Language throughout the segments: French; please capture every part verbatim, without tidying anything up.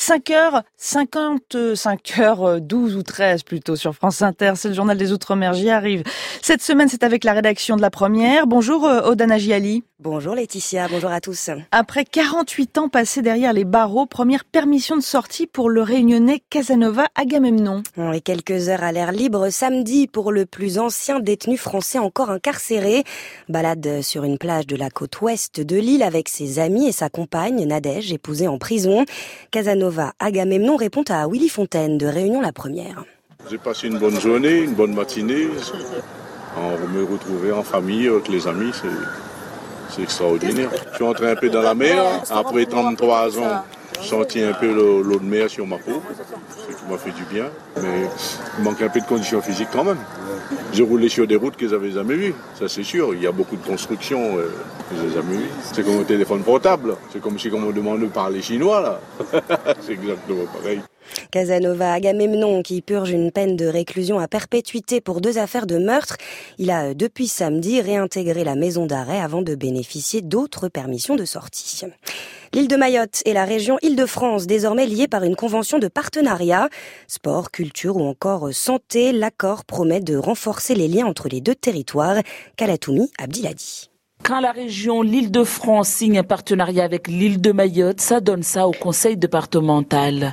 cinq heures cinquante, cinq heures douze ou treize plutôt sur France Inter. C'est le journal des Outre-mer, j'y arrive. Cette semaine, c'est avec la rédaction de La Première. Bonjour Aude Anagiali. Bonjour Laetitia, bonjour à tous. Après quarante-huit ans passés derrière les barreaux, première permission de sortie pour le réunionnais Casanova Agamemnon. Et quelques heures à l'air libre samedi pour le plus ancien détenu français encore incarcéré. Balade sur une plage de la côte ouest de l'île avec ses amis et sa compagne Nadège, épousée en prison. Casanova Agamemnon répond à Willy Fontaine de Réunion La Première. J'ai passé une bonne journée, une bonne matinée. On me retrouver en famille avec les amis, c'est... C'est extraordinaire. Je suis entré un peu dans la mer. Après trente-trois ans, j'ai senti un peu l'eau de mer sur ma peau. Ce qui m'a fait du bien. Mais il manque un peu de conditions physiques quand même. J'ai roulé sur des routes que j'avais jamais vues. Ça, c'est sûr. Il y a beaucoup de constructions euh, que j'ai jamais vues. C'est comme un téléphone portable. C'est comme si on me demande de parler chinois, là. C'est exactement pareil. Casanova Agamemnon, qui purge une peine de réclusion à perpétuité pour deux affaires de meurtre. Il a, depuis samedi, réintégré la maison d'arrêt avant de bénéficier d'autres permissions de sortie. L'île de Mayotte et la région Île-de-France, désormais liées par une convention de partenariat. Sport, culture ou encore santé, l'accord promet de renforcer les liens entre les deux territoires. Kalatoumi Abdiladi. Quand la région l'Île-de-France signe un partenariat avec l'île de Mayotte, ça donne ça au conseil départemental.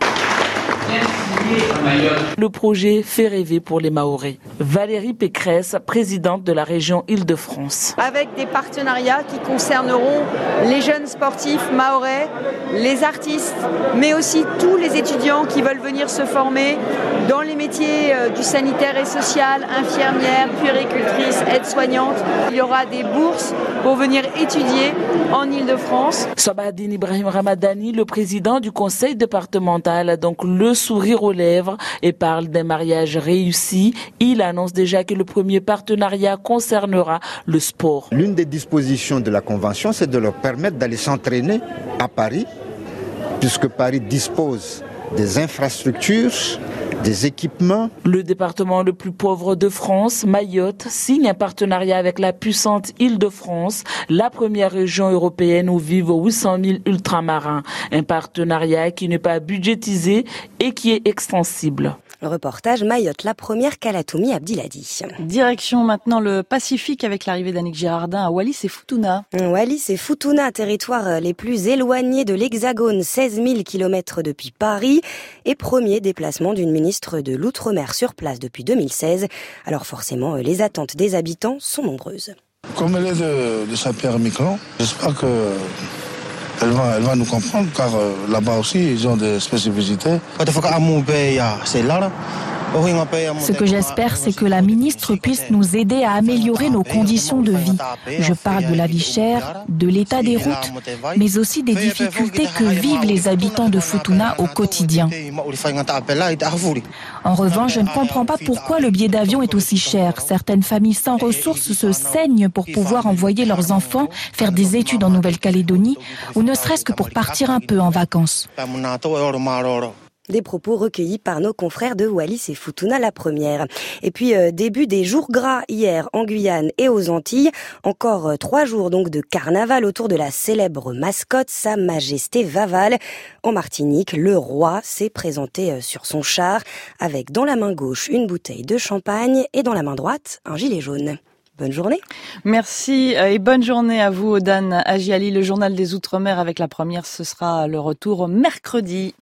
Le projet fait rêver pour les Mahorais. Valérie Pécresse, présidente de la région Île-de-France. Avec des partenariats qui concerneront les jeunes sportifs mahorais, les artistes, mais aussi tous les étudiants qui veulent venir se former dans les métiers du sanitaire et social, infirmières, puéricultrices, aides-soignantes. Il y aura des bourses pour venir étudier en Île-de-France. Sabahadine Ibrahim Ramadani, le président du conseil départemental, a donc le sourire aux lèvres et parle d'un mariage réussi. Il annonce déjà que le premier partenariat concernera le sport. L'une des dispositions de la convention, c'est de leur permettre d'aller s'entraîner à Paris, puisque Paris dispose des infrastructures, des équipements. Le département le plus pauvre de France, Mayotte, signe un partenariat avec la puissante Île-de-France, la première région européenne où vivent huit cent mille ultramarins. Un partenariat qui n'est pas budgétisé et qui est extensible. Reportage Mayotte, la première, Kalatoumi Abdiladi. Direction maintenant le Pacifique avec l'arrivée d'Annick Girardin à Wallis et Futuna. Wallis et Futuna, territoires les plus éloignés de l'Hexagone, seize mille kilomètres depuis Paris, et premier déplacement d'une ministre de l'Outre-mer sur place depuis deux mille seize. Alors forcément, les attentes des habitants sont nombreuses. Comme elle est de, de Saint-Pierre-et-Miquelon, j'espère que Elle va, elle va nous comprendre, car euh, là-bas aussi, ils ont des spécificités. Ce que j'espère, c'est que la ministre puisse nous aider à améliorer nos conditions de vie. Je parle de la vie chère, de l'état des routes, mais aussi des difficultés que vivent les habitants de Futuna au quotidien. En revanche, je ne comprends pas pourquoi le billet d'avion est aussi cher. Certaines familles sans ressources se saignent pour pouvoir envoyer leurs enfants faire des études en Nouvelle-Calédonie, ou ne serait-ce que pour partir un peu en vacances. Des propos recueillis par nos confrères de Wallis et Futuna, la première. Et puis, euh, début des jours gras hier en Guyane et aux Antilles. Encore euh, trois jours donc de carnaval autour de la célèbre mascotte, Sa Majesté Vaval. En Martinique, le roi s'est présenté euh, sur son char avec dans la main gauche une bouteille de champagne et dans la main droite un gilet jaune. Bonne journée. Merci et bonne journée à vous, Aude Anagiali. Le journal des Outre-mer avec la première, ce sera le retour mercredi.